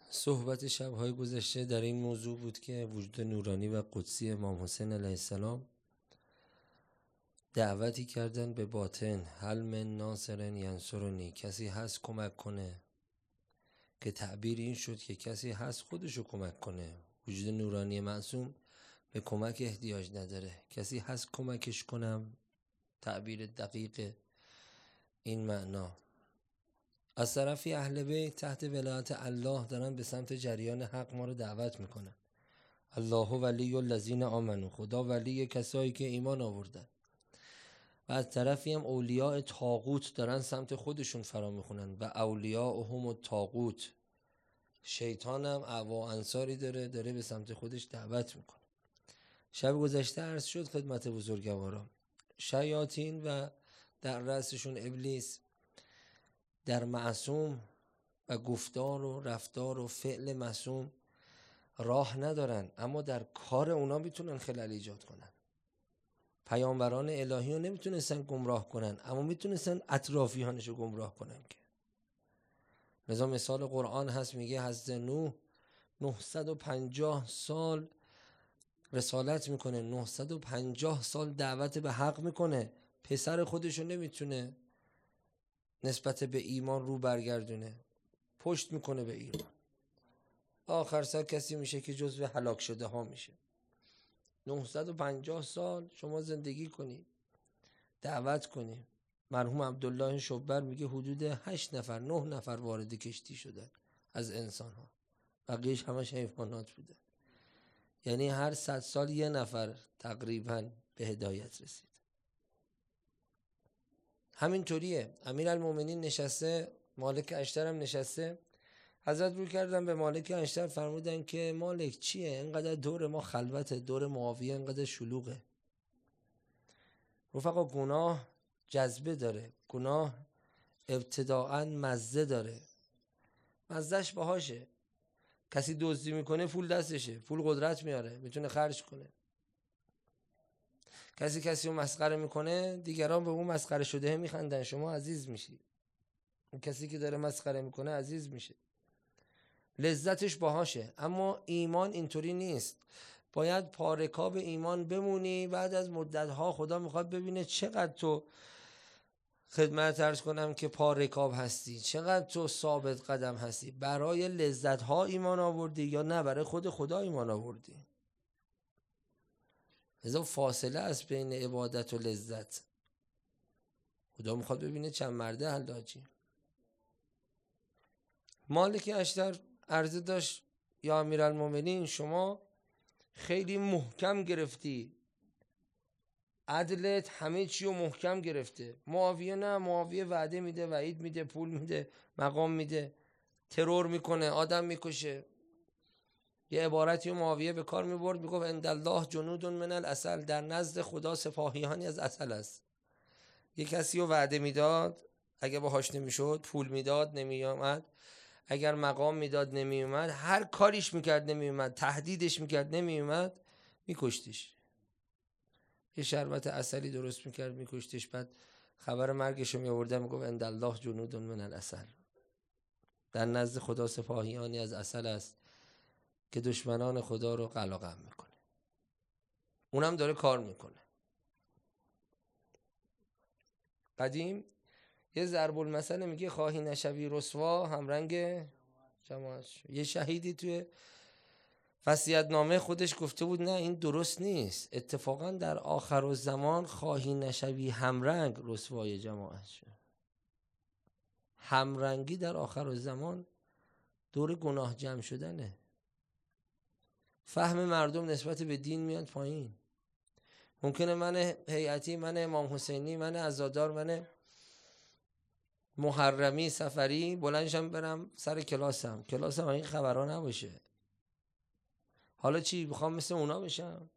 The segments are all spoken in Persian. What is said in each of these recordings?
صحبت شب‌های گذشته در این موضوع بود که وجود نورانی و قدسی امام حسین علیه السلام دعوتی کردن به باطن، هل من ناصر ینصرنی، کسی هست کمک کنه، که تعبیر این شد که کسی هست خودشو کمک کنه. وجود نورانی معصوم به کمک احتیاج نداره، کسی هست کمکش کنم، تعبیر دقیق این معنا. از طرفی اهل بیت تحت ولایت الله دارن به سمت جریان حق ما رو دعوت میکنن. الله ولی الذین آمنو، خدا ولی کسایی که ایمان آوردن. و از طرفی هم اولیاء طاغوت دارن سمت خودشون فرا میخونن و اولیاءهم الطاغوت، شیطان هم اعوا انصاری داره به سمت خودش دعوت میکنه. شب گذشته عرض شد خدمت بزرگواران، شیاطین و در رأسشون ابلیس در معصوم و گفتار و رفتار و فعل معصوم راه ندارن، اما در کار اونا میتونن خلل ایجاد کنن. پیامبران الهی رو نمیتونستن گمراه کنن، اما میتونستن اطرافیانشو گمراه کنن. که لذا مثال قرآن هست، میگه حضرت نوح 950 سال رسالت میکنه، 950 سال دعوت به حق میکنه، پسر خودشو نمیتونه نسبت به ایمان رو برگردونه، پشت میکنه به ایمان. آخر سر کسی میشه که جزو هلاک شده ها میشه. 950 سال شما زندگی کنی، دعوت کنی. مرحوم عبدالله شبر میگه حدود 8 نفر 9 نفر وارد کشتی شدن از انسان ها، بقیهش همش حیوانات بودن. یعنی هر 100 سال یه نفر تقریبا به هدایت رسید. همینطوریه. امیرالمومنین نشسته، مالک اشتر هم نشسته. حضرت رو کردن به مالک اشتر، فرمودن که مالک چیه اینقدر دور ما خلوته، دور معاویه اینقدر شلوغه؟ رفقا گناه جذبه داره، گناه ابتداعا مزه داره، مزهش باهاشه. کسی دزدی میکنه پول دستشه، پول قدرت میاره، میتونه خرج کنه. کسی رو مسخره میکنه، دیگران به اون مسخره شده میخندن، شما عزیز میشی. اون کسی که داره مسخره میکنه عزیز میشه، لذتش باهاشه. اما ایمان اینطوری نیست. باید پارکاب ایمان بمونی. بعد از مدتها خدا میخواد ببینه چقدر تو، خدمت عرض کنم که پارکاب هستی، چقدر تو ثابت قدم هستی. برای لذتها ایمان آوردی یا نه برای خود خدا ایمان آوردی؟ لذا فاصله است بین عبادت و لذت. خدا میخواد ببینه چند مرده حلاجی. مالک اشتر عرضه داشت یا امیرالمومنین شما خیلی محکم گرفتی، عدلت همه چی رو محکم گرفته. معاویه نه، معاویه وعده میده، وعید میده، پول میده، مقام میده، ترور میکنه، آدم میکشه. یه عبارتی معاویه به کار میبرد، میگفت عند الله جنود من العسل، در نزد خدا سپاهیانی از عسل است. یه کسی رو وعده میداد، اگه باهاش نمیشد، پول میداد نمیامد، اگر مقام میداد نمیومد، هر کاریش میکرد نمیومد، تهدیدش میکرد نمیومد، میکشتش. یه شربت عسلی درست میکرد میکشتش. بعد خبر مرگش رو میآوردن، میگفت عند الله جنود من العسل، در نزد خدا سپاهیانی از عسل است که دشمنان خدا رو قلقم میکنه. اونم داره کار میکنه. قدیم یه ضرب المثل میگه خواهی نشوی رسوا همرنگ جماعت شو. یه شهیدی توی وصیت‌نامه خودش گفته بود نه این درست نیست، اتفاقا در آخر الزمان خواهی نشوی همرنگ رسوای جماعت شو. همرنگی در آخر الزمان دور گناه جمع شدنه. فهم مردم نسبت به دین میاد پایین. ممکنه من هیئتی، من امام حسینی، من عزادار، من محرمی سفری بلندشم برم سر کلاسم این خبرها نباشه. حالا چی؟ بخوام مثل اونا بشم؟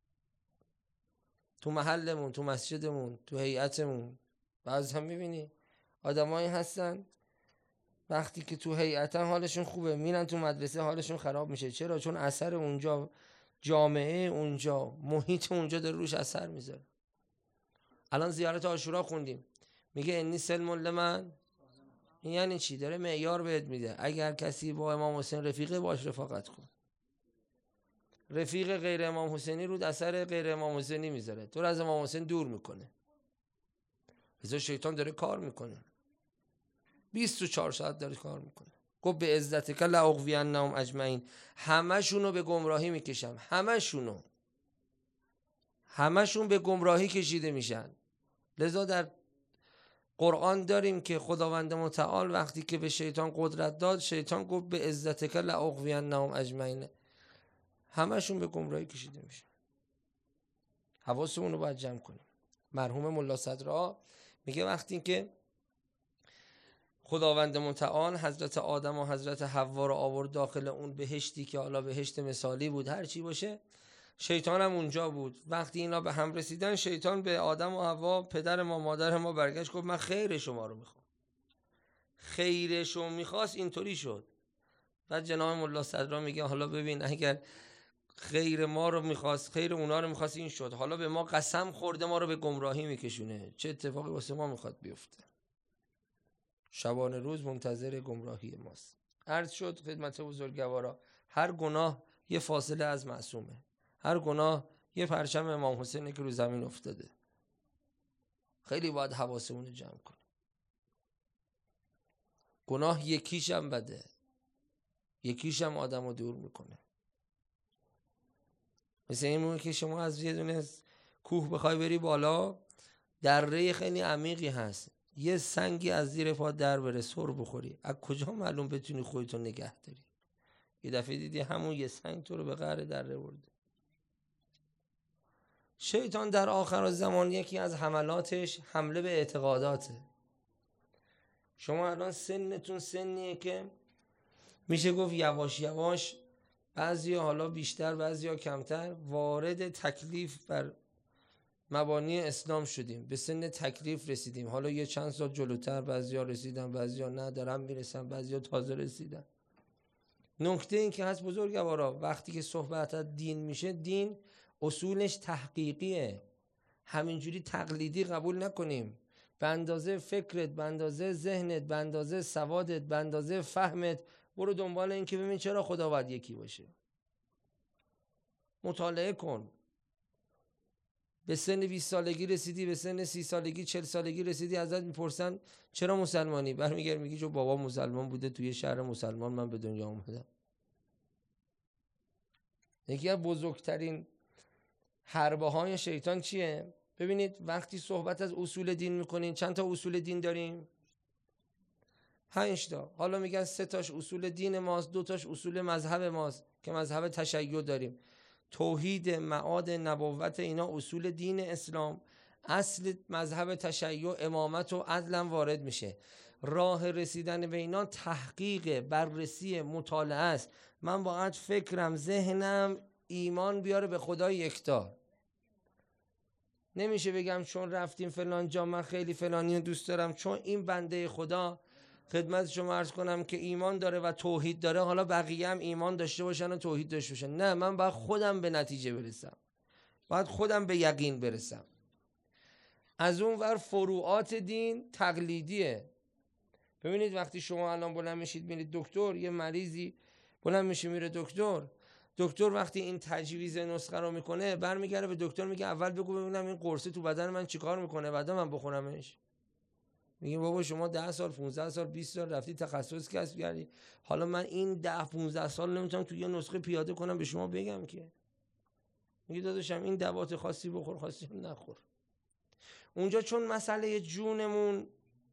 تو محلمون، تو مسجدمون، تو هیئتمون بعضی هم میبینی آدمایی هستن وقتی که تو هیئتن حالشون خوبه، میرن تو مدرسه حالشون خراب میشه. چرا؟ چون اثر اونجا، جامعه اونجا، محیط اونجا داره روش اثر میذاره. الان زیارت عاشورا خوندیم، میگه انی سلم لمن، این یعنی چی؟ داره معیار بهت میده. اگر کسی با امام حسین رفیقه، باش رفاقت کن. رفیق غیر امام حسینی رو اثر غیر امام حسینی میذاره، تو رو از امام حسین دور میکنه. بذار شیطان داره کار میکنه، 24 ساعت داره کار میکنه. گفت به عزتک لاغوینهم اجمعین، همشونو به گمراهی میکشم، همشون به گمراهی کشیده میشن. لذا در قرآن داریم که خداوند متعال وقتی که به شیطان قدرت داد، شیطان گفت به عزتک لاغوینهم اجمعین، همشون به گمراهی کشیده میشن. حواسمون رو باید جمع کنیم. مرحوم ملا صدرا میگه وقتی که خداوند متعال حضرت آدم و حضرت حوا رو آورد داخل اون بهشتی که حالا بهشت مثالی بود، هر چی باشه، شیطان هم اونجا بود. وقتی اینا به هم رسیدن، شیطان به آدم و حوا، پدر ما مادر ما، برگشت گفت من خیر شما رو میخوام. خیرشو میخواست، اینطوری شد. بعد جناب ملا صدرا میگه حالا ببین، اگر خیر ما رو میخواست، خیر اونا رو میخواست، این شد، حالا به ما قسم خورده ما رو به گمراهی میکشونه، چه اتفاقی واسه ما میخواد بیفته؟ شبانه روز منتظر گمراهی ماست. عرض شد خدمت بزرگوارا، هر گناه یه فاصله از معصومه، هر گناه یه پرچم امام حسینه که رو زمین افتاده. خیلی باید حواسمون رو جمع کنیم. گناه یکیش هم بده، یکیش هم آدم رو دور میکنه. مثل این موقع که شما از یه دونه کوه بخوای بری بالا، دره خیلی عمیقی هست، یه سنگی از زیر پا در بره، سر بخوری، از کجا معلوم بتونی خودتو نگه داری؟ یه دفعه دیدی همون یه سنگ تو رو به قعر دره برده. شیطان در آخر زمان یکی از حملاتش حمله به اعتقاداته. شما الان سنتون سنیه که میشه گفت یواش یواش، بعضیا حالا بیشتر بعضیا کمتر، وارد تکلیف بر مبانی اسلام شدیم، به سن تکلیف رسیدیم. حالا یه چند سال جلوتر بعضیا رسیدن، بعضیا نه دارن میرسن، بعضیا تازه رسیدن. نکته این که هست بزرگوارا، وقتی که صحبت از دین میشه، دین اصولش تحقیقیه، همینجوری تقلیدی قبول نکنیم. به اندازه فکرت، به اندازه ذهنت، به اندازه سوادت، به اندازه فهمت برو دنبال این که ببین چرا خدا باید یکی باشه. مطالعه کن. به سن 20 سالگی رسیدی، به سن 30 سالگی 40 سالگی رسیدی، ازت میپرسن چرا مسلمانی؟ برمیگردی میگی چون بابا مسلمان بوده، توی شهر مسلمان من به دنیا اومدم. یکی از بزرگترین حربه های شیطان چیه؟ ببینید وقتی صحبت از اصول دین میکنین، چند تا اصول دین داریم؟ 5 تا. حالا میگن 3 تاش اصول دین ماست، 2 تاش اصول مذهب ماست که مذهب تشیع داریم. توحید، معاد، نبوت، اینا اصول دین اسلام. اصل مذهب تشیع امامت و عدلم وارد میشه. راه رسیدن به اینا تحقیق، بررسی، مطالعه است. من باید فکرم، ذهنم ایمان بیاره به خدای یکتا. نمیشه بگم چون رفتیم فلان جا من خیلی فلانی رو دوست دارم، چون این بنده خدا خدمت شما عرض کنم که ایمان داره و توحید داره، حالا بقیه هم ایمان داشته باشن و توحید داشته باشن. نه، من باید خودم به نتیجه برسم، باید خودم به یقین برسم. از اون ور فروعات دین تقلیدیه. ببینید وقتی شما الان بلند میشید میرید دکتر، یه مریضی بلند میشه میره دکتر وقتی این تجویز نسخه رو میکنه، برمیگره به دکتر میگه اول بگو ببینم این قرصه تو بدن من چیکار میکنه، بعدا من بخورمش. میگه بابا شما 10 سال 15 سال 20 سال رفتی تخصص کسب کردی، حالا من این 10 15 سال نمیتونم تو یه نسخه پیاده کنم به شما بگم که. میگه داداشم این دوات خاصی بخور، خاصی نخور. اونجا چون مسئله جونمون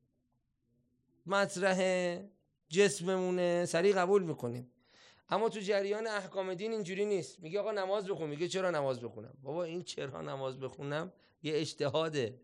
مطرحه، جسممونه، سریع قبول میکنیم. اما تو جریان احکام دین اینجوری نیست. میگه آقا نماز بخون، میگه چرا نماز بخونم؟ بابا این چرا نماز بخونم یه اجتهاده.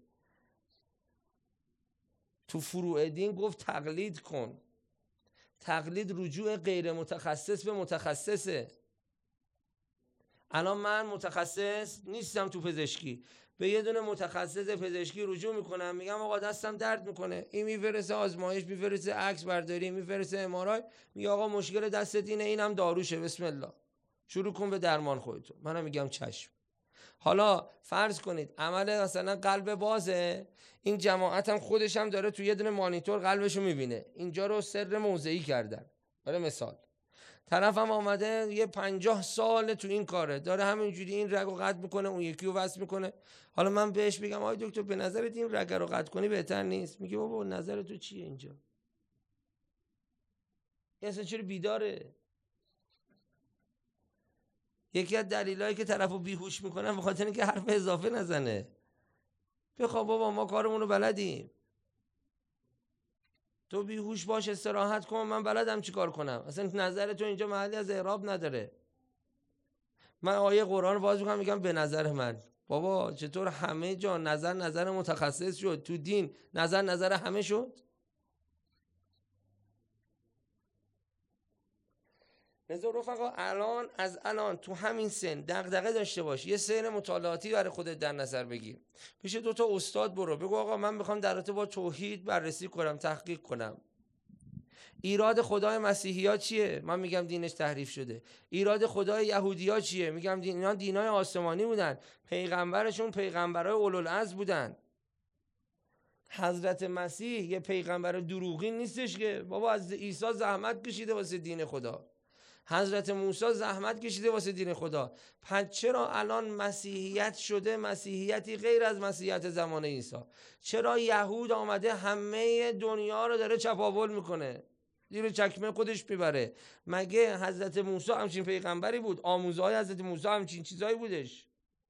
تو فروع دین گفت تقلید کن. تقلید رجوع غیر متخصص به متخصصه. الان من متخصص نیستم تو پزشکی، به یه دونه متخصص پزشکی رجوع میکنم، میگم آقا دستم درد میکنه، این میفرسته آزمایش، میفرسته عکس برداری، میفرسته ام-آر-آی، میگه آقا مشکل دستت اینه، اینم داروشه، بسم الله شروع کن به درمان خودتو. منم میگم چشم. حالا فرض کنید عمل مثلا قلب بازه، این جماعت هم خودش هم داره توی یه دونه مانیتور قلبشو میبینه، اینجا رو سر موضعی کردن برای مثال. طرف هم آمده یه 50 سال تو این کاره، داره همینجوری این رگ رو قطع میکنه، اون یکی رو وصل میکنه. حالا من بهش بگم آی دکتر به نظرت این رگ رو قطع کنی بهتر نیست؟ میگه بابا نظر تو چیه اینجا؟ این اصلا چرا بیداره؟ یکی از دلایلی که طرفو بیهوش میکنن به خاطر اینکه حرف اضافه نزنه. بخواب بابا ما کارمون رو بلدیم، تو بیهوش باش استراحت کن، من بلدم چی کار کنم. اصلا نظر تو اینجا محلی از اعراب نداره. من آیه قرآن رو باز میکنم میگم به نظر من. بابا چطور همه جا نظر متخصص شد، تو دین نظر همه شد؟ لذا رفقا الان تو همین سن دغدغه داشته باش، یه سن مطالعاتی برای خودت در نظر بگیر، پیش 2 استاد برو، بگو آقا من میخوام در رابطه با توحید بررسی کنم، تحقیق کنم. ایراد خدای مسیحی‌ها چیه؟ من میگم دینش تحریف شده. ایراد خدای یهودی‌ها چیه؟ میگم اینا دینای آسمانی بودن، پیغمبرشون پیغمبرای اولوالعزم بودن. حضرت مسیح یه پیغمبر دروغین نیستش که بابا، از عیسی زحمت کشیده واسه دین خدا، حضرت موسی زحمت کشیده واسه دین خدا. پس چرا الان مسیحیت شده مسیحیتی غیر از مسیحیت زمان عیسی؟ چرا یهود آمده همه دنیا رو داره چپاول میکنه، زیر چکمه خودش میبره؟ مگه حضرت موسی همچین پیغمبری بود؟ آموزهای حضرت موسی همچین چیزایی بودش؟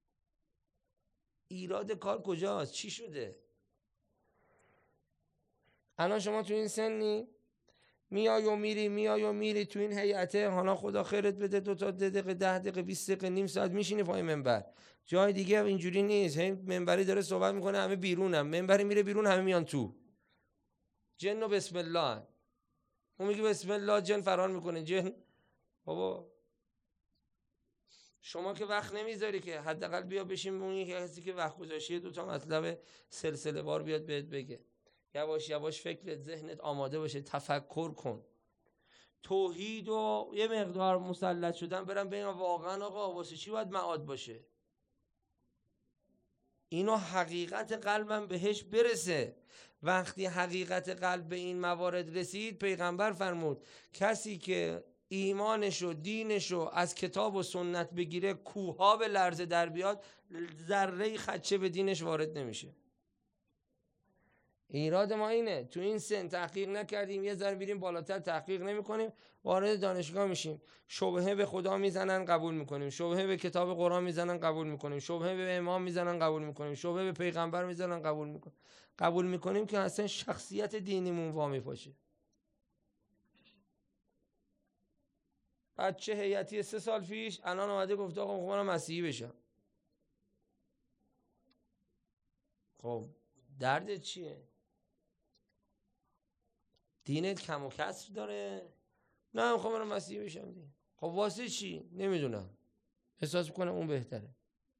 ایراد کار کجاست؟ چی شده؟ الان شما تو این سنی میای و میری تو این هیئته، حالا خدا خیرت بده 2 تا 10 دقیقه 10 دقیقه 20 دقیقه نیم ساعت میشینی پای منبر. جای دیگه اینجوری نیست، منبری داره صحبت میکنه همه بیرونم، منبری میره بیرون همه میان تو. جن و بسم الله، اون میگه بسم الله جن فرار میکنه. جن بابا شما که وقت نمیذاری که حداقل بیا بشین اون کسی که وقت گذاشته 2 تا مطلب سلسله وار بیاد بهت بگه. یواش یواش فکرت ذهنت آماده باشه، تفکر کن. توحید و یه مقدار مسلط شدن برم بگم واقعا آقا واسه چی باید معاد باشه؟ اینو حقیقت قلبم بهش برسه. وقتی حقیقت قلب به این موارد رسید، پیغمبر فرمود کسی که ایمانش و دینش رو از کتاب و سنت بگیره، کوها به لرزه در بیاد، ذره خدشه به دینش وارد نمیشه. ایراد ما اینه تو این سن تحقیق نکردیم، یه ذره بریم بالاتر تحقیق نمی‌کنیم، وارد دانشگاه میشیم، شبهه به خدا میزنن قبول میکنیم، شبهه به کتاب قرآن میزنن قبول میکنیم، شبهه به امام میزنن قبول میکنیم، شبهه به پیغمبر میزنن قبول میکنیم که اصلا شخصیت دینیمون وامی پاشه. بچه هیئتی 3 سال پیش الان اومده گفته آقا میخوام مسیحی بشم. خب دردت چیه؟ دینت کم و کسر داره؟ نه میخوام برم مسیحی بشم دیگه. خب واسه چی؟ نمیدونم، احساس میکنم اون بهتره.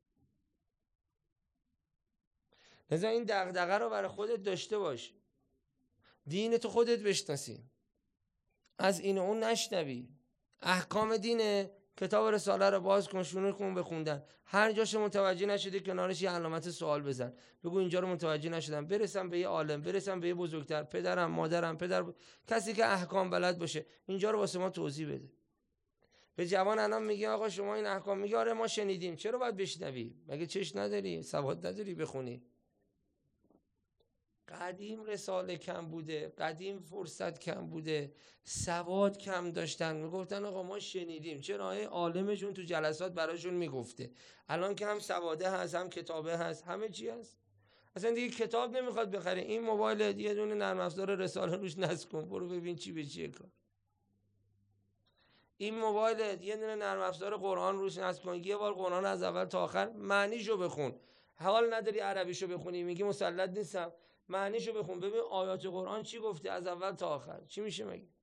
لذا این دغدغه رو برای خودت داشته باش، دینتو خودت بشناسی، از این و اون نشنوی. احکام دینه، کتاب رساله رو باز کن، شروع کن بخوندن. هر جاش متوجه نشدی کنارش یه علامت سوال بزن، بگو اینجا رو متوجه نشدم، برسم به یه عالم، برسم به یه بزرگتر، پدرم، مادرم، کسی که احکام بلد باشه اینجا رو واسه ما توضیح بده. به جوان الان میگه آقا شما این احکام، میگه آره ما شنیدیم. چرا باید بشنوی؟ مگه چش نداری؟ سواد نداری بخونی؟ قدیم رساله کم بوده، قدیم فرصت کم بوده، سواد کم داشتن، میگفتن آقا ما شنیدیم. چرا؟ عالمشون تو جلسات براشون میگفته. الان که هم سواده هست، هم کتابه هست، همه چی هست، اصلا دیگه کتاب نمیخواد بخره. این موبایل یه دونه نرم افزار رساله روش نصب کن، برو ببین چی به چیه کار. این موبایل یه دونه نرم افزار قرآن روش نصب کن، یه بار قرآن از اول تا آخر معنیشو بخون. حال نداری عربیشو بخونی، میگی مسلط نیستم، معنیشو بخون، ببین آیات قرآن چی گفته از اول تا آخر، چی میشه مگه؟